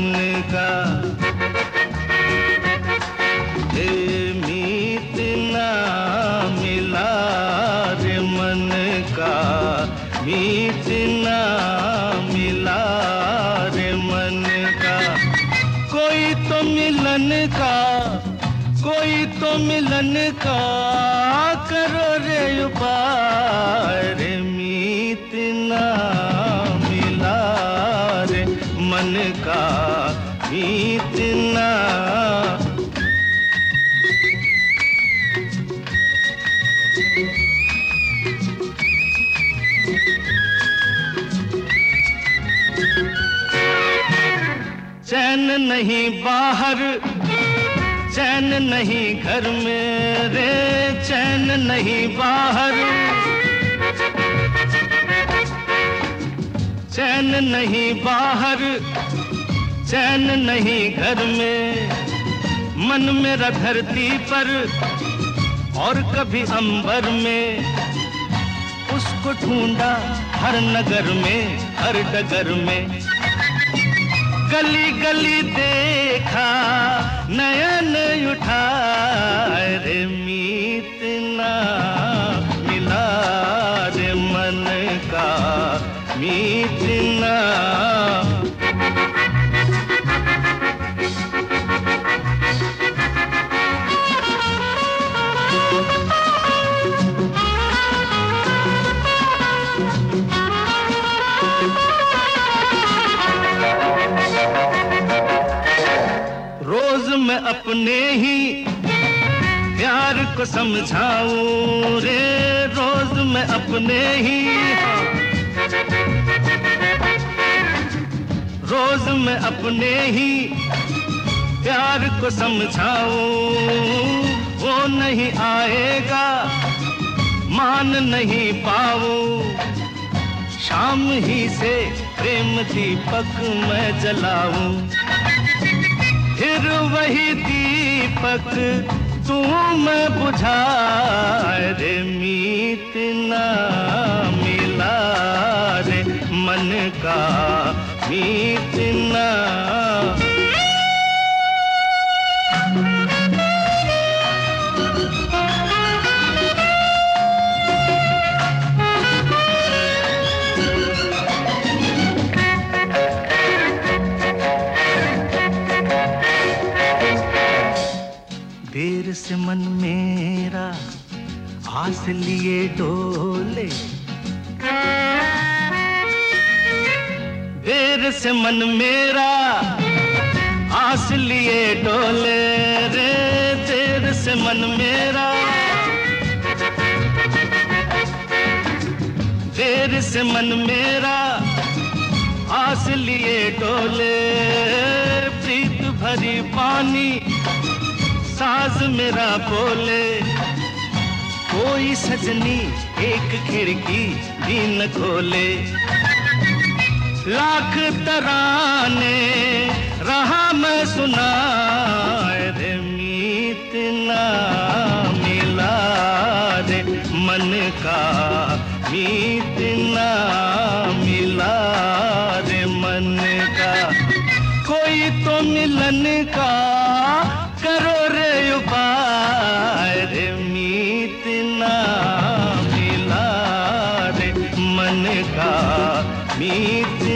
मन का। हे मीत ना मिला रे मन का, मीत ना मिला रे मन का। कोई तो मिलन का, कोई तो मिलन का करो रे उपाय रे। मीत ना मिला रे मन का, मीत ना। चैन नहीं बाहर, चैन नहीं घर में रे, चैन नहीं बाहर, चैन नहीं बाहर, चैन नहीं घर में। मन मेरा धरती पर और कभी अंबर में, उसको ढूंढा हर नगर में, हर डगर में। गली गली देखा नयन उठाए रे। मीत ना मिला रे मन का, मीत ना। रोज मैं अपने ही प्यार को समझाऊं रे, रोज मैं अपने ही, रोज मैं अपने ही प्यार को समझाऊं। वो नहीं आएगा मान नहीं पाऊं, शाम ही से प्रेम दीपक मैं जलाऊं। फिर वही दीपक तू मैं बुझाए रे। मीत ना मिला रे मन का, मीत ना। देर से मन मेरा आस लिए डोले, देर से मन मेरा आस लिए डोले रे। देर से मन मेरा, देर से मन मेरा आस लिए डोले। प्रीत भरी पानी साज मेरा बोले, कोई सजनी एक खिड़की भी न खोले। लाख तराने रहा मैं सुनाए रे। मीत ना मिला रे मन का, मीत ना मिला रे मन का। कोई तो मिलन का करो रे उपाय रे। मीत ना मिला रे मन का, मीत